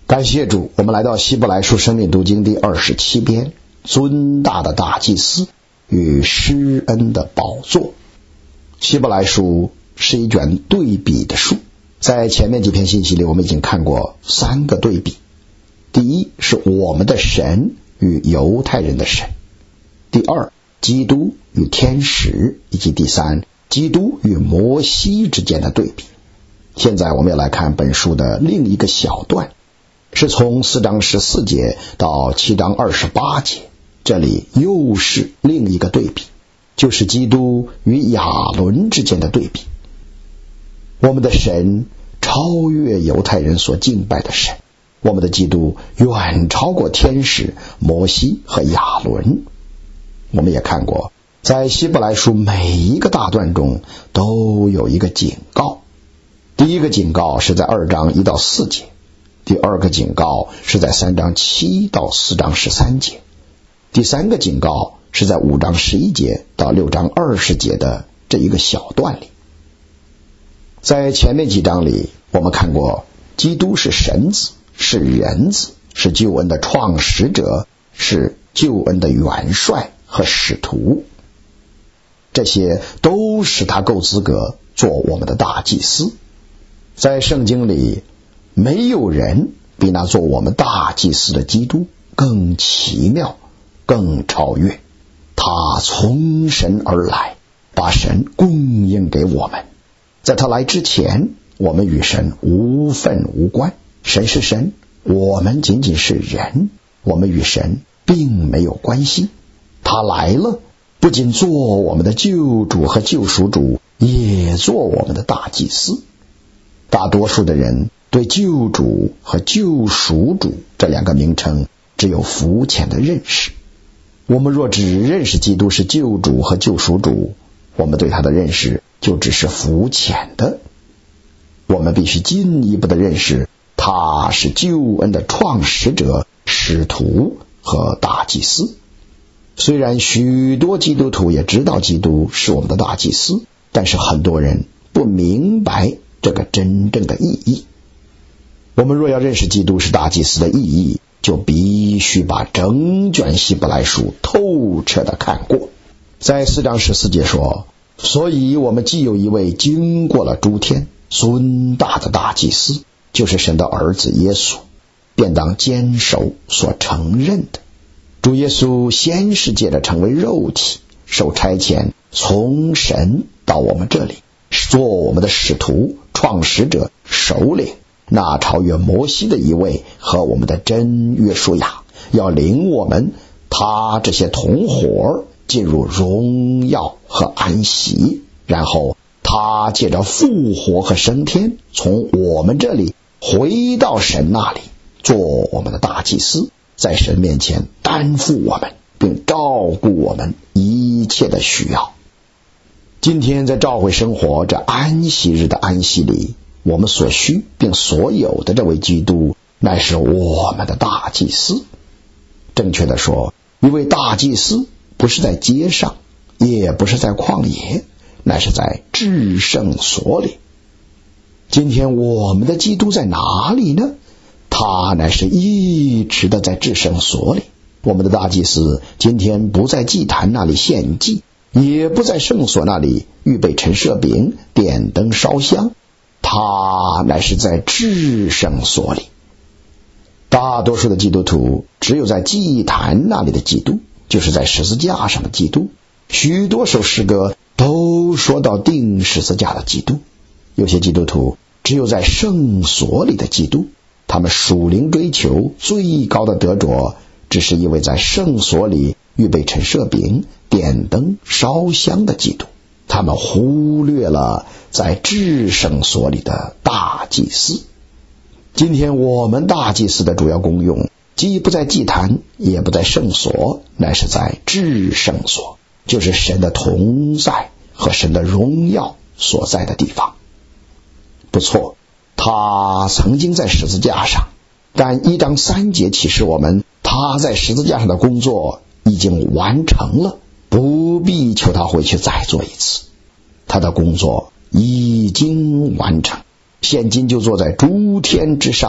感谢主，我们来到希伯来书生命读经第27篇，尊大的大祭司与施恩的宝座。希伯来书是一卷对比的书，在前面几篇信息里我们已经看过3个对比。第一是我们的神与犹太人的神，第二基督与天使，以及第三基督与摩西之间的对比。现在我们要来看本书的另一个小段，是从4章14节到7章28节，这里又是另一个对比，就是基督与亚伦之间的对比。我们的神超越犹太人所敬拜的神，我们的基督远超过天使、摩西和亚伦。我们也看过，在希伯来书每一个大段中都有一个警告。第一个警告是在2章1到4节，第二个警告是在3章7到4章13节，第三个警告是在5章11节到6章20节的这一个小段里。在前面几章里，我们看过基督是神子，是人子，是救恩的创始者，是救恩的元帅和使徒，这些都使他够资格做我们的大祭司。在圣经里，没有人比那做我们大祭司的基督更奇妙，更超越。他从神而来，把神供应给我们。在他来之前，我们与神无分无关，神是神，我们仅仅是人，我们与神并没有关系。他来了，不仅做我们的救主和救赎主，也做我们的大祭司。大多数的人对救主和救赎主这2个名称只有肤浅的认识。我们若只认识基督是救主和救赎主，我们对他的认识就只是肤浅的。我们必须进一步的认识他是救恩的创始者、使徒和大祭司。虽然许多基督徒也知道基督是我们的大祭司，但是很多人不明白这个真正的意义。我们若要认识基督是大祭司的意义，就必须把整卷希伯来书透彻的看过。在4章14节说，所以我们既有一位经过了诸天尊大的大祭司，就是神的儿子耶稣，便当坚守所承认的。主耶稣先是借着成为肉体，受差遣从神到我们这里，做我们的使徒、创始者、首领，那超越摩西的一位和我们的真约书亚，要领我们他这些同伙进入荣耀和安息。然后他借着复活和升天，从我们这里回到神那里，做我们的大祭司，在神面前担负我们，并照顾我们一切的需要。今天在教会生活这安息日的安息里，我们所需并所有的这位基督乃是我们的大祭司。正确的说，一位大祭司不是在街上，也不是在旷野，乃是在至圣所里。今天我们的基督在哪里呢？他乃是一直的在至圣所里。我们的大祭司今天不在祭坛那里献祭，也不在圣所那里预备陈设饼、点灯烧香，他乃是在至圣所里。大多数的基督徒只有在祭坛那里的基督，就是在十字架上的基督。许多首诗歌都说到钉十字架的基督。有些基督徒只有在圣所里的基督，他们属灵追求最高的得着，只是一位在圣所里预备陈设饼、点灯烧香的基督。他们忽略了在至圣所里的大祭司。今天我们大祭司的主要功用，既不在祭坛，也不在圣所，乃是在至圣所，就是神的同在和神的荣耀所在的地方。不错，他曾经在十字架上，但1章3节启示我们，他在十字架上的工作已经完成了，不必求他回去再做一次。他的工作已经完成，现今就坐在诸天之上，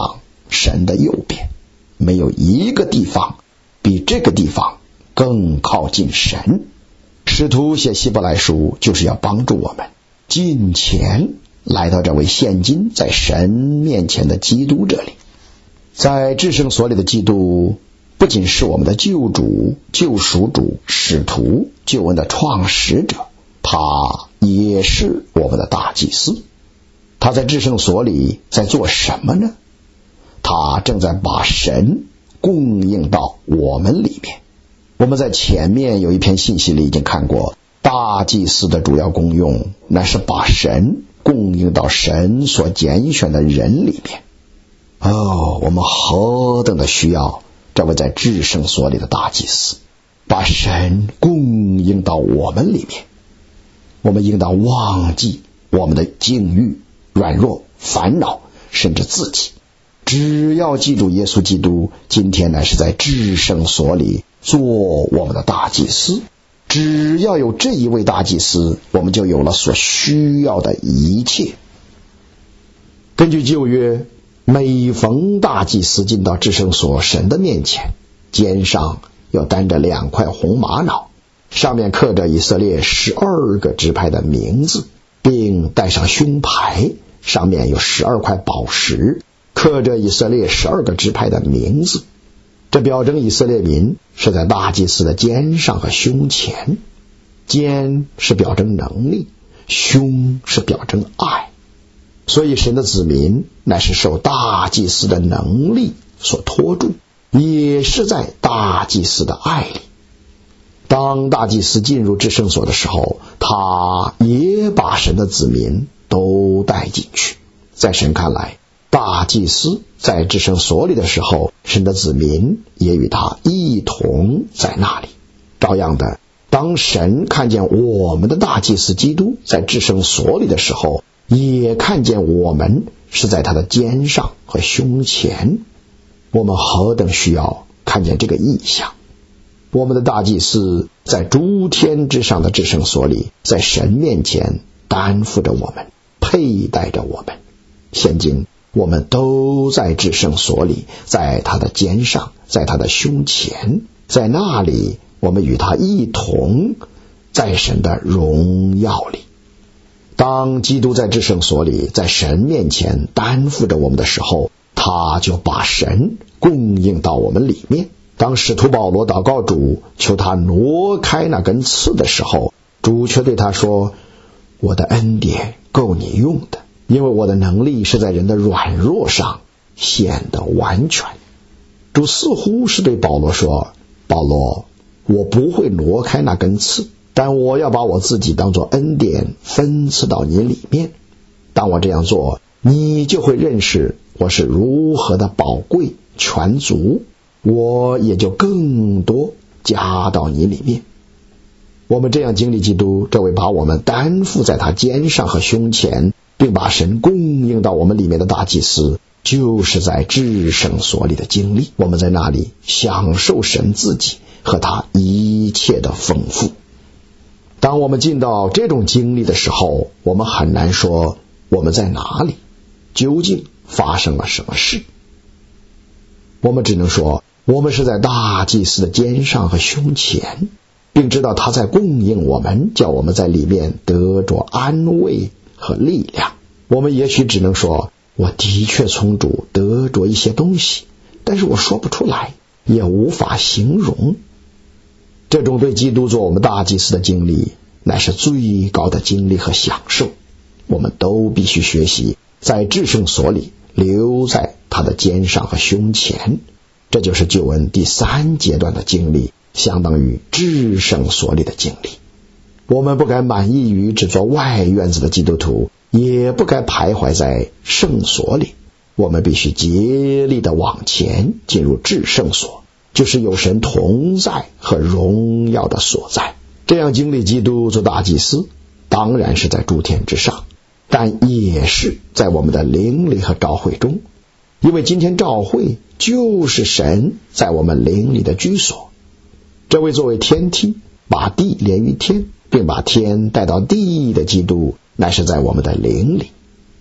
神的右边，没有一个地方比这个地方更靠近神。使徒写希伯来书就是要帮助我们近前来到这位现今在神面前的基督这里。在至圣所里的基督不仅是我们的救主、救赎主、使徒、救恩的创始者，他也是我们的大祭司。他在至圣所里在做什么呢？他正在把神供应到我们里面。我们在前面有一篇信息里已经看过，大祭司的主要功用乃是把神供应到神所拣选的人里面。我们何等的需要这位在至圣所里的大祭司，把神供应到我们里面。我们应当忘记我们的境遇、软弱、烦恼，甚至自己，只要记住耶稣基督今天乃是在至圣所里做我们的大祭司。只要有这一位大祭司，我们就有了所需要的一切。根据旧约，每逢大祭司进到至圣所神的面前，肩上要担着2块红玛瑙，上面刻着以色列12个支派的名字，并带上胸牌，上面有12块宝石，刻着以色列12个支派的名字。这表征以色列民是在大祭司的肩上和胸前。肩是表征能力，胸是表征爱。所以神的子民乃是受大祭司的能力所托住，也是在大祭司的爱里。当大祭司进入至圣所的时候，他也把神的子民都带进去。在神看来，大祭司在至圣所里的时候，神的子民也与他一同在那里。照样的，当神看见我们的大祭司基督在至圣所里的时候，也看见我们是在他的肩上和胸前。我们何等需要看见这个意象。我们的大祭司在诸天之上的至圣所里，在神面前担负着我们，佩戴着我们。现今我们都在至圣所里，在他的肩上，在他的胸前，在那里我们与他一同在神的荣耀里。当基督在至圣所里，在神面前担负着我们的时候，他就把神供应到我们里面。当使徒保罗祷告主，求他挪开那根刺的时候，主却对他说，我的恩典够你用的，因为我的能力是在人的软弱上显得完全。主似乎是对保罗说，保罗，我不会挪开那根刺，但我要把我自己当作恩典分赐到你里面。当我这样做，你就会认识我是如何的宝贵全足，我也就更多加到你里面。我们这样经历基督，这位把我们担负在他肩上和胸前，并把神供应到我们里面的大祭司，就是在至圣所里的经历。我们在那里享受神自己和他一切的丰富。当我们进到这种经历的时候，我们很难说我们在哪里，究竟发生了什么事。我们只能说我们是在大祭司的肩上和胸前，并知道他在供应我们，叫我们在里面得着安慰和力量。我们也许只能说，我的确从主得着一些东西，但是我说不出来，也无法形容。这种对基督做我们大祭司的经历，乃是最高的经历和享受。我们都必须学习在至圣所里留在他的肩上和胸前。这就是救恩第3阶段的经历，相当于至圣所里的经历。我们不该满意于只做外院子的基督徒，也不该徘徊在圣所里。我们必须竭力的往前进入至圣所，就是有神同在和荣耀的所在。这样经历基督做大祭司，当然是在诸天之上，但也是在我们的灵里和召会中。因为今天召会就是神在我们灵里的居所。这位作为天梯，把地连于天，并把天带到地的基督，乃是在我们的灵里。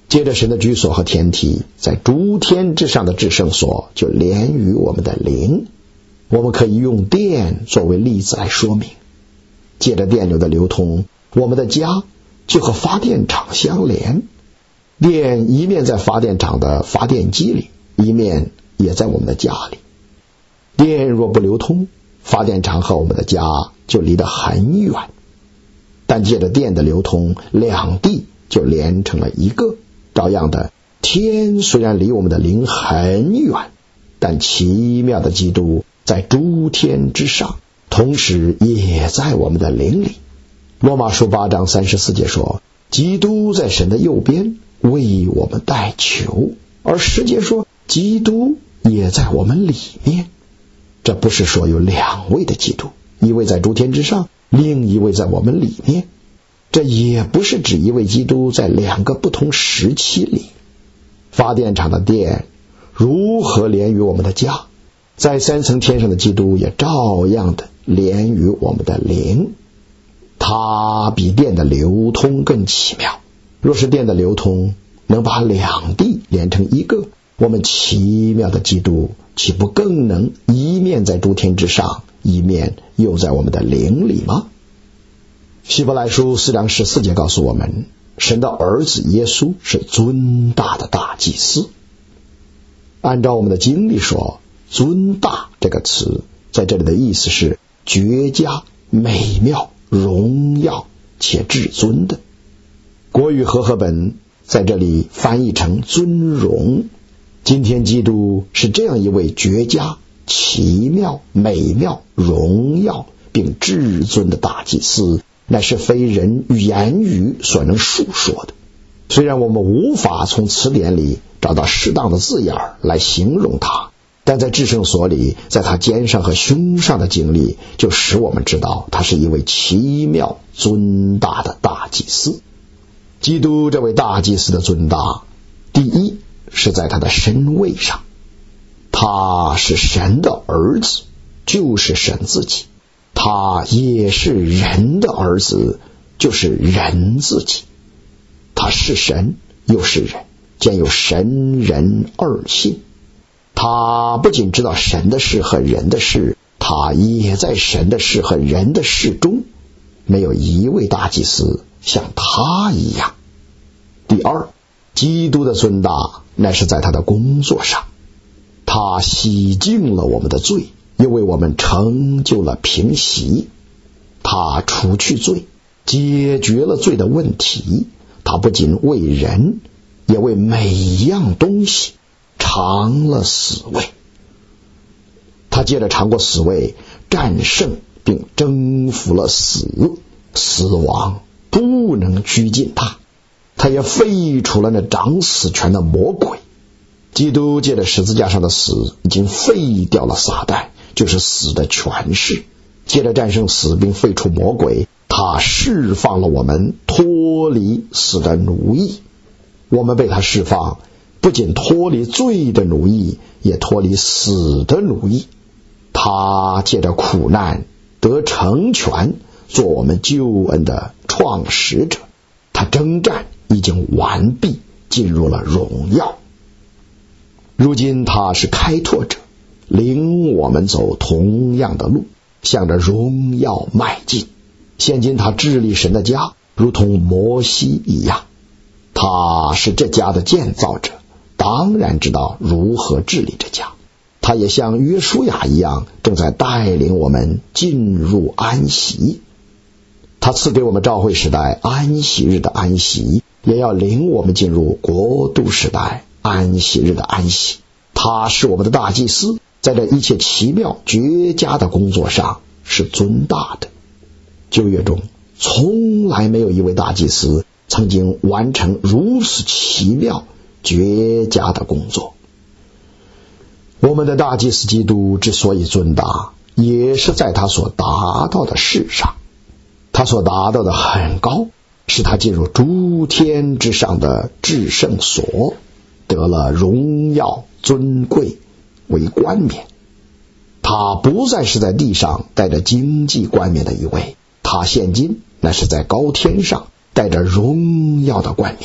借着神的居所和天体，在诸天之上的至圣所就连于我们的灵。我们可以用电作为例子来说明。借着电流的流通，我们的家就和发电厂相连。电一面在发电厂的发电机里，一面也在我们的家里。电若不流通，发电厂和我们的家就离得很远。但借着电的流通，两地就连成了一个。照样的，天虽然离我们的灵很远，但奇妙的基督在诸天之上，同时也在我们的灵里。罗马书8章34节说，基督在神的右边为我们代求，而10节说基督也在我们里面。这不是说有两位的基督，一位在诸天之上，另一位在我们里面。这也不是指一位基督在两个不同时期里。发电厂的电如何连于我们的家，在3层天上的基督也照样的连于我们的灵。它比电的流通更奇妙。若是电的流通能把两地连成一个，我们奇妙的基督岂不更能一面在诸天之上，一面又在我们的灵里吗？希伯来书4章14节告诉我们，神的儿子耶稣是尊大的大祭司。按照我们的经历说，尊大这个词在这里的意思是绝佳、美妙、荣耀且至尊的。国语和合本在这里翻译成尊荣。今天基督是这样一位绝佳、奇妙、美妙、荣耀并至尊的大祭司，乃是非人言语所能述说的。虽然我们无法从词典里找到适当的字眼来形容他，但在至圣所里，在他肩上和胸上的经历，就使我们知道他是一位奇妙尊大的大祭司。基督这位大祭司的尊大，第一是在他的身位上，他是神的儿子，就是神自己。他也是人的儿子，就是人自己。他是神又是人，兼有神人二性。他不仅知道神的事和人的事，他也在神的事和人的事中。没有一位大祭司像他一样。第二，基督的尊大乃是在他的工作上。他洗净了我们的罪，又为我们成就了平息。他除去罪，解决了罪的问题。他不仅为人，也为每一样东西尝了死味。他借着尝过死味，战胜并征服了死亡不能拘禁他。他也废除了那掌死权的魔鬼。基督借着十字架上的死，已经废掉了撒旦，就是死的权势。借着战胜死并废除魔鬼，他释放了我们，脱离死的奴役。我们被他释放，不仅脱离罪的奴役，也脱离死的奴役。他借着苦难得成全，做我们救恩的创始者。他征战已经完毕，进入了荣耀。如今他是开拓者，领我们走同样的路，向着荣耀迈进。现今他治理神的家，如同摩西一样。他是这家的建造者，当然知道如何治理这家。他也像约书亚一样，正在带领我们进入安息。他赐给我们召会时代安息日的安息，也要领我们进入国度时代安息日的安息。他是我们的大祭司，在这一切奇妙绝佳的工作上是尊大的。旧约中从来没有一位大祭司曾经完成如此奇妙绝佳的工作。我们的大祭司基督之所以尊大，也是在他所达到的事上。他所达到的很高，使他进入诸天之上的至圣所，得了荣耀尊贵为冠冕。他不再是在地上带着经济冠冕的一位，他现今乃是在高天上带着荣耀的冠冕。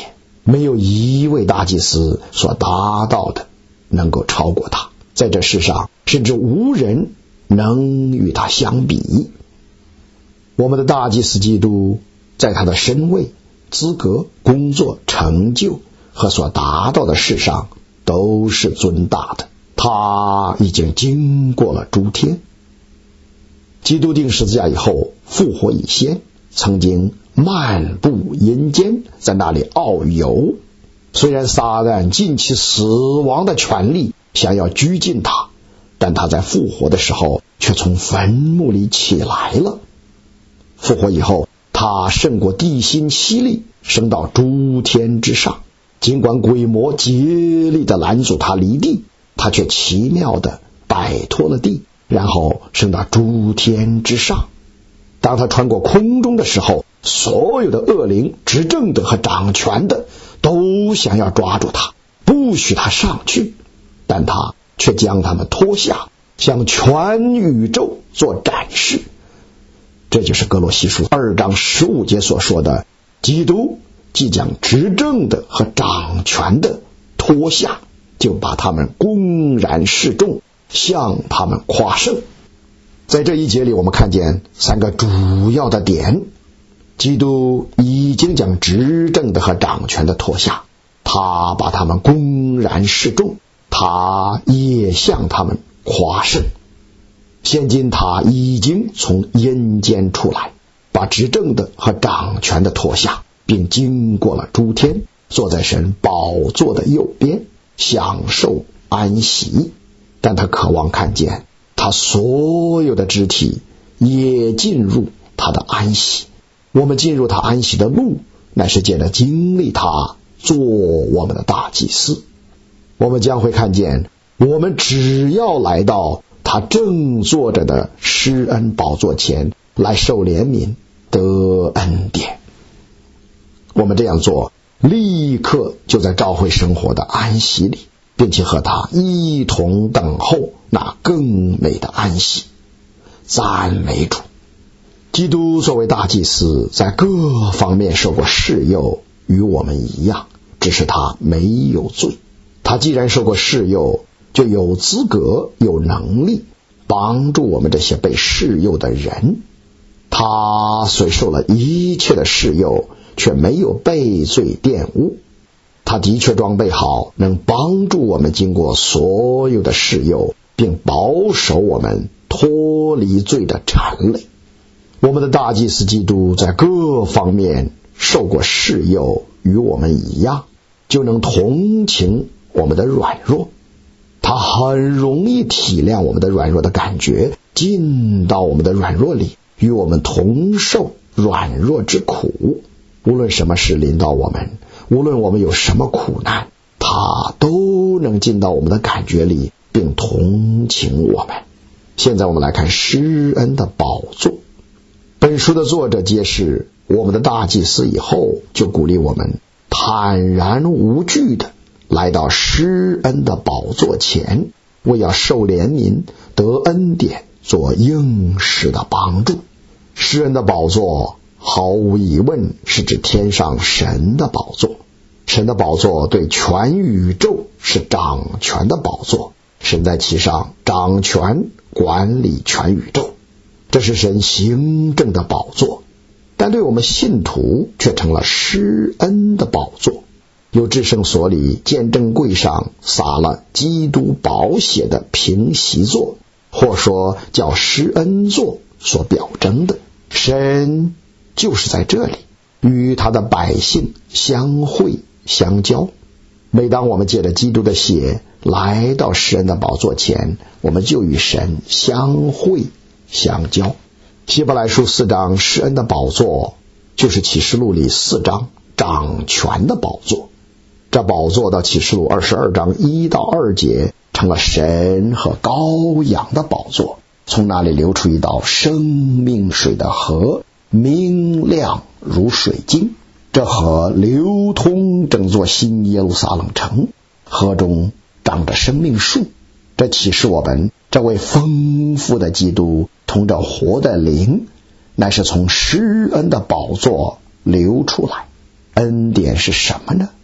没有一位大祭司所达到的能够超过他，在这世上甚至无人能与他相比。我们的大祭司基督在他的身位、资格、工作、成就和所达到的事上都是尊大的，他已经经过了诸天。基督钉十字架以后复活以先，曾经漫步阴间，在那里遨游。虽然撒旦尽其死亡的权力想要拘禁他，但他在复活的时候却从坟墓里起来了。复活以后，他胜过地心吸力，升到诸天之上。尽管鬼魔竭力的拦阻他离地，他却奇妙的摆脱了地，然后升到诸天之上。当他穿过空中的时候，所有的恶灵、执政的和掌权的都想要抓住他，不许他上去，但他却将他们拖下，向全宇宙做展示。这就是哥罗西书2章15节所说的，基督即将执政的和掌权的拖下，就把他们公然示众，向他们夸胜。在这一节里，我们看见3个主要的点。基督已经将执政的和掌权的拖下，他把他们公然示众，他也向他们夸胜。现今他已经从阴间出来，把执政的和掌权的拖下，并经过了诸天，坐在神宝座的右边，享受安息。但他渴望看见他所有的肢体也进入他的安息。我们进入他安息的路，乃是借着经历他做我们的大祭司。我们将会看见，我们只要来到他正坐着的施恩宝座前来受怜悯得恩典。我们这样做，立刻就在教会生活的安息里，并且和他一同等候那更美的安息。赞美主！基督作为大祭司，在各方面受过试诱，与我们一样，只是他没有罪。他既然受过试诱，就有资格有能力帮助我们这些被试诱的人。他虽受了一切的试诱，却没有被罪玷污。他的确装备好，能帮助我们经过所有的试诱，并保守我们脱离罪的缠累。我们的大祭司基督在各方面受过试诱，与我们一样，就能同情我们的软弱。他很容易体谅我们的软弱的感觉，进到我们的软弱里，与我们同受软弱之苦。无论什么事临到我们，无论我们有什么苦难，他都能进到我们的感觉里，并同情我们。现在我们来看施恩的宝座。本书的作者揭示我们的大祭司以后，就鼓励我们坦然无惧的来到施恩的宝座前，为要受怜悯得恩典，做应时的帮助。施恩的宝座毫无疑问是指天上神的宝座。神的宝座对全宇宙是掌权的宝座，神在其上掌权管理全宇宙，这是神行政的宝座。但对我们信徒却成了施恩的宝座。有至圣所里见证柜上撒了基督宝血的平席座，或说叫施恩座所表征的。神就是在这里与他的百姓相会相交。每当我们借着基督的血来到施恩的宝座前，我们就与神相会相交。希伯来书4章施恩的宝座，就是启示录里4章掌权的宝座。这宝座到启示录22章1到2节成了神和羔羊的宝座，从那里流出一道生命水的河，明亮如水晶。这河流通整座新耶路撒冷城，河中长着生命树。这启示我们，这位丰富的基督同着活的灵，乃是从施恩的宝座流出来。恩典是什么呢？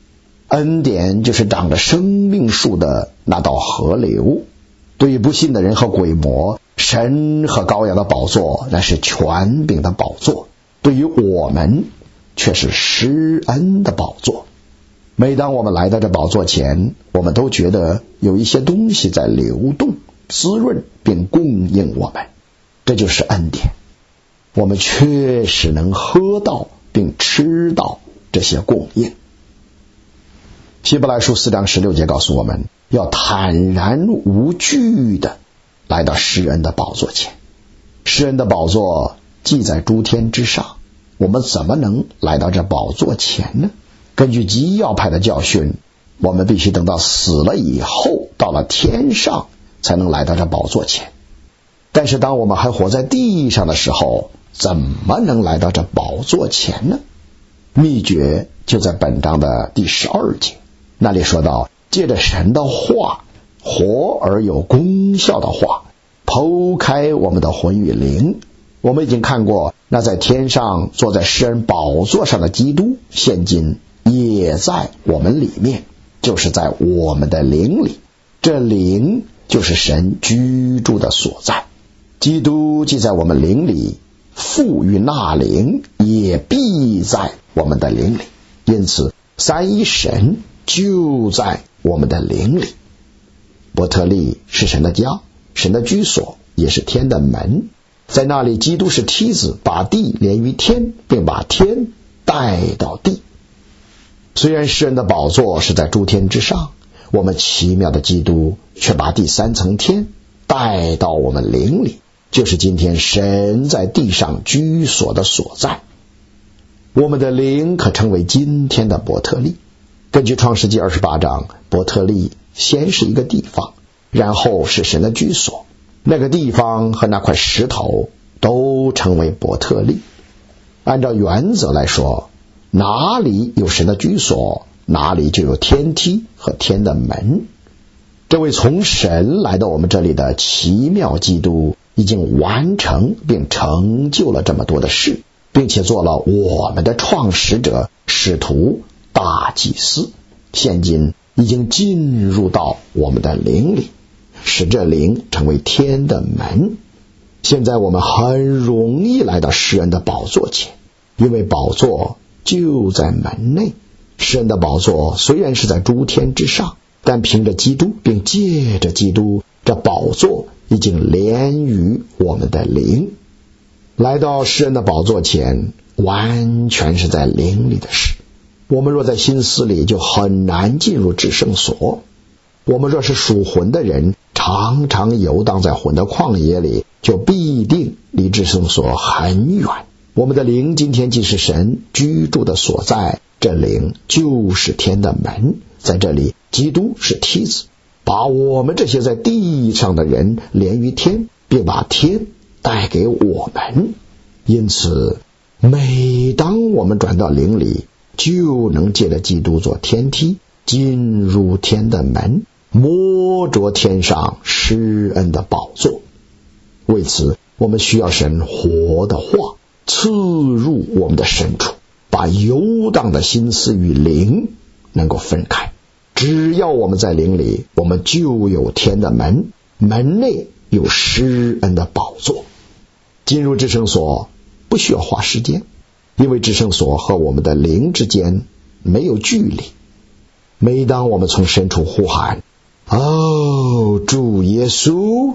恩典就是长着生命树的那道河流。对于不信的人和鬼魔，神和羔羊的宝座那是权柄的宝座，对于我们却是施恩的宝座。每当我们来到这宝座前，我们都觉得有一些东西在流动，滋润并供应我们，这就是恩典。我们确实能喝到并吃到这些供应。希伯来书4章16节告诉我们，要坦然无惧的来到施恩的宝座前。施恩的宝座既在诸天之上，我们怎么能来到这宝座前呢？根据基要派的教训，我们必须等到死了以后，到了天上才能来到这宝座前。但是当我们还活在地上的时候，怎么能来到这宝座前呢？秘诀就在本章的第12节，那里说到，借着神的话，活而有功效的话，剖开我们的魂与灵。我们已经看过，那在天上坐在施恩宝座上的基督，现今也在我们里面，就是在我们的灵里。这灵就是神居住的所在。基督既在我们灵里，父与那灵也必在我们的灵里。因此三一神就在我们的灵里。伯特利是神的家，神的居所，也是天的门。在那里，基督是梯子，把地连于天，并把天带到地。虽然施恩的宝座是在诸天之上，我们奇妙的基督却把第3层天带到我们灵里，就是今天神在地上居所的所在。我们的灵可称为今天的伯特利。根据创世纪28章，伯特利先是一个地方，然后是神的居所。那个地方和那块石头都称为伯特利。按照原则来说，哪里有神的居所，哪里就有天梯和天的门。这位从神来到我们这里的奇妙基督，已经完成并成就了这么多的事，并且做了我们的创始者、使徒、大祭司，现今已经进入到我们的灵里，使这灵成为天的门。现在我们很容易来到施恩的宝座前，因为宝座就在门内。施恩的宝座虽然是在诸天之上，但凭着基督并借着基督，这宝座已经连于我们的灵。来到施恩的宝座前，完全是在灵里的事。我们若在心思里，就很难进入至圣所。我们若是属魂的人，常常游荡在魂的旷野里，就必定离至圣所很远。我们的灵今天既是神居住的所在，这灵就是天的门。在这里，基督是梯子，把我们这些在地上的人连于天，并把天带给我们。因此每当我们转到灵里，就能借着基督做天梯，进入天的门，摸着天上施恩的宝座。为此，我们需要神活的话刺入我们的深处，把游荡的心思与灵能够分开。只要我们在灵里，我们就有天的门，门内有施恩的宝座。进入至圣所不需要花时间，因为至圣所和我们的灵之间没有距离。每当我们从深处呼喊，哦，主耶稣，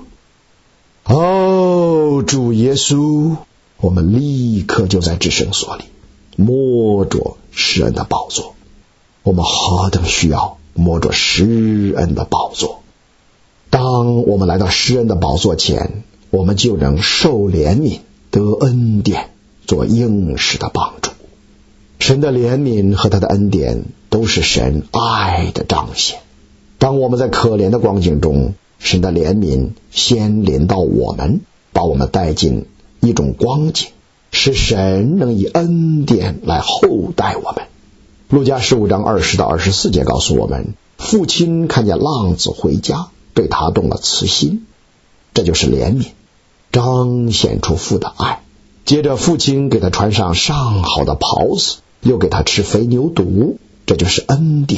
哦，主耶稣，我们立刻就在至圣所里摸着施恩的宝座。我们何等需要摸着施恩的宝座。当我们来到施恩的宝座前，我们就能受怜悯，得恩典，做应许的帮助。神的怜悯和他的恩典都是神爱的彰显。当我们在可怜的光景中，神的怜悯先临到我们，把我们带进一种光景，使神能以恩典来厚待我们。路加15章20到24节告诉我们，父亲看见浪子回家，对他动了慈心，这就是怜悯，彰显出父的爱。接着父亲给他穿上上好的袍子，又给他吃肥牛肚，这就是恩典，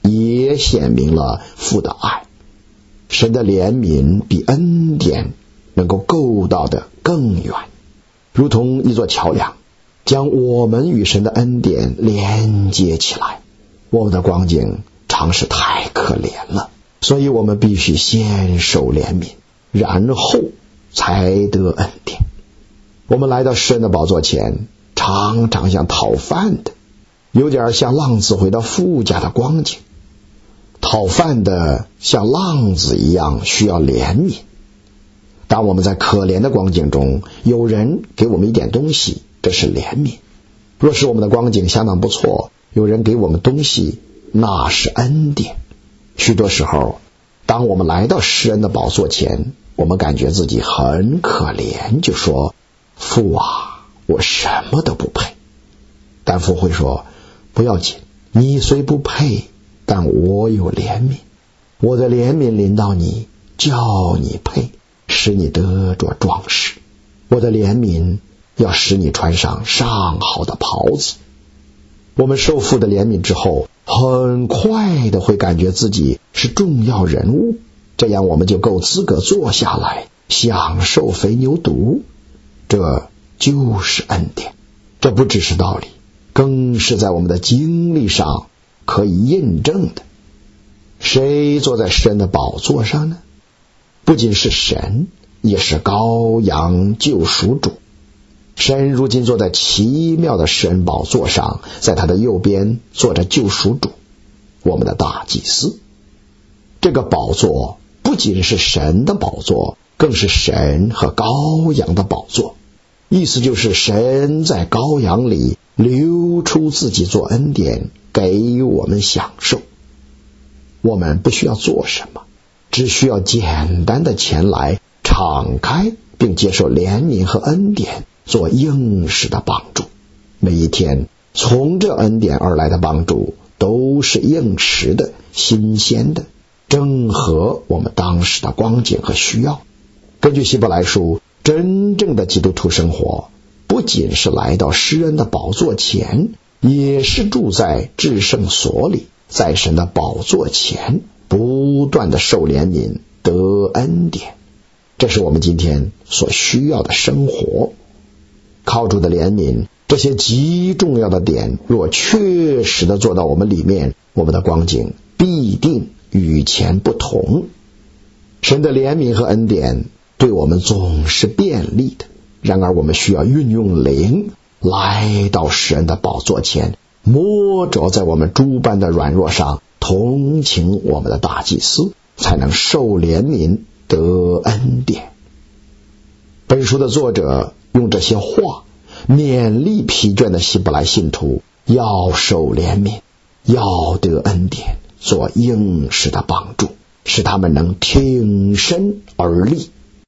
也显明了父的爱。神的怜悯比恩典能够够到的更远，如同一座桥梁，将我们与神的恩典连接起来。我们的光景常是太可怜了，所以我们必须先受怜悯，然后才得恩典。我们来到施恩的宝座前，常常像讨饭的，有点像浪子回到父家的光景。讨饭的像浪子一样需要怜悯。当我们在可怜的光景中，有人给我们一点东西，这是怜悯。若是我们的光景相当不错，有人给我们东西，那是恩典。许多时候，当我们来到施恩的宝座前，我们感觉自己很可怜，就说：父啊，我什么都不配。但父会说：不要紧，你虽不配，但我有怜悯，我的怜悯临到你，叫你配，使你得着壮士。我的怜悯要使你穿上上好的袍子。我们受父的怜悯之后，很快的会感觉自己是重要人物，这样我们就够资格坐下来享受肥牛犊。这就是恩典。这不只是道理，更是在我们的经历上可以印证的。谁坐在神的宝座上呢？不仅是神，也是羔羊救赎主。神如今坐在奇妙的施恩宝座上，在他的右边坐着救赎主，我们的大祭司。这个宝座不仅是神的宝座，更是神和羔羊的宝座。意思就是神在羔羊里流出自己做恩典，给我们享受。我们不需要做什么，只需要简单的前来，敞开并接受怜悯和恩典做应时的帮助。每一天从这恩典而来的帮助都是应时的、新鲜的，正合我们当时的光景和需要。根据希伯来书，真正的基督徒生活不仅是来到施恩的宝座前，也是住在至圣所里，在神的宝座前不断的受怜悯得恩典。这是我们今天所需要的生活。靠主的怜悯，这些极重要的点若确实的做到我们里面，我们的光景必定与前不同。神的怜悯和恩典对我们总是便利的，然而我们需要运用灵来到施恩的宝座前，摸着在我们诸般的软弱上同情我们的大祭司，才能受怜悯得恩典。本书的作者用这些话勉励疲倦的希伯来信徒要受怜悯，要得恩典，做应时的帮助，使他们能挺身而立，